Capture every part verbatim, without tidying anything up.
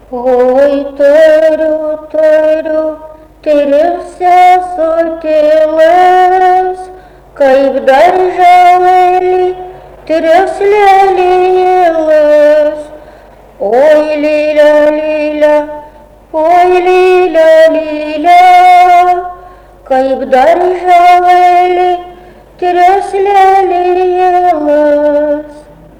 Ой, turiu, turiu, tris sesutėles, kaip darželį, tris lelijėles. Oi, lylia, lylia, oi, lylia, lylia, kaip darželį, tris lelijėles.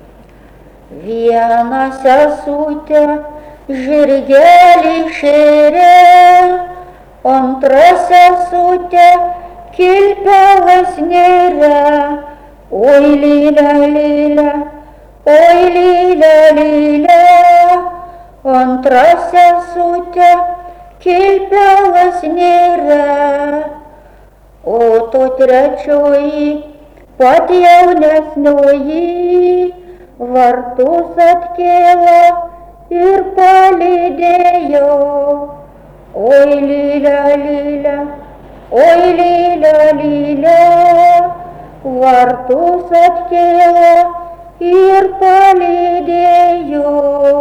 Vieną sesutę žirgelį šėrė, antra sesutė kilpelas nėrė. Oi, lylia, lylia, oi, lylia, lylia, antra sesutė kilpelas nėrė. O to trečioji, pat jaunesnioji, vartus atkėlė ir palydėjo. Oi, lylia, lylia, oi, lylia, lylia, vartus atkėlė ir palydėjo.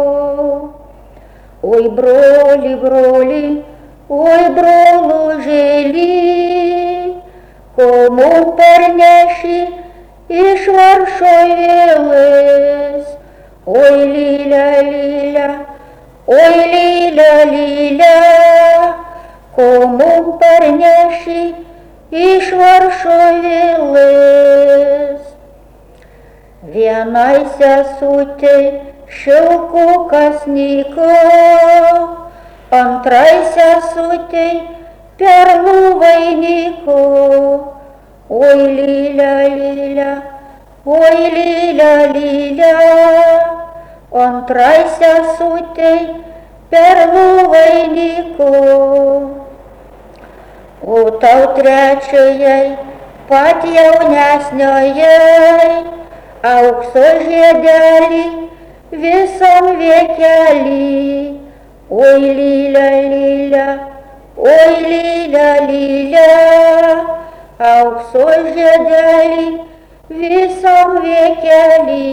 Oi, broli, broli, oi, brolužėli, ko mum parneši iš Varšuvėlės. Oi, lylia, lylia, oi, lylia, lylia, ko mum parneši iš Varšuvėlės. Vienai sesutei šilkukas nyko, antrai sesutei perlų vainiko. Oi, lylia, lylia, oi, lylia, lylia, antrai sesutei perlų vainiko. O tau trečiajai, pat jaunesniojai, aukso žiedelį visam viekelį. Oi, lylia, lylia, oi, lylia, lylia, aukso žiedelį visam viekelį.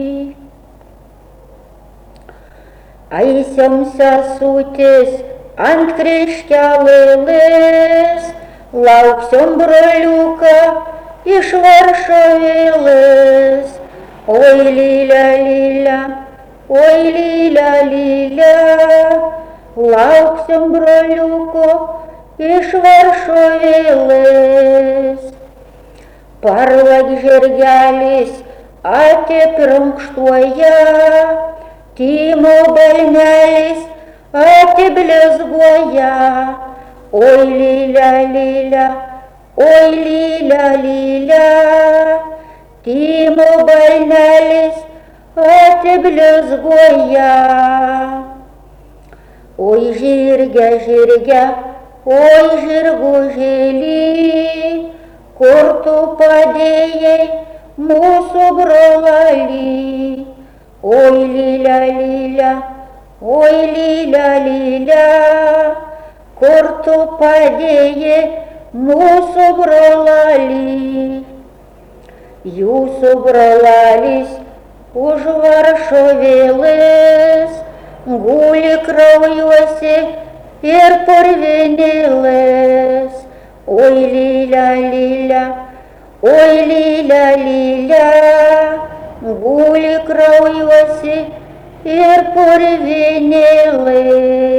Eisim sesutės ant kryžkelėlės, lauksim broliuką iš Varšuvėlės. Oi, lylia, lylia, oi, lylia, lylia, lauksim broliuko iš Varšuvėlės. Parlak žirgelis atiprunkštuoja, tymo balnelis atiblizguoja. Oi, lylia, lylia, oi, lylia, lylia, tymo balnelis atiblizguoja. Oi, žirge, žirge, oi, žirgužėli, kur tu padėjai mūsų brolalį. Oi, lylia, lylia, oi, lylia, lylia, kur tu padėjai mūsų brolalį. Jūsų brolalis už Varšuvėlės guli kraujuose ir purvinėlės. Oi, lylia, lylia, oi, lylia, lylia, guli kraujuose ir purvinėlės.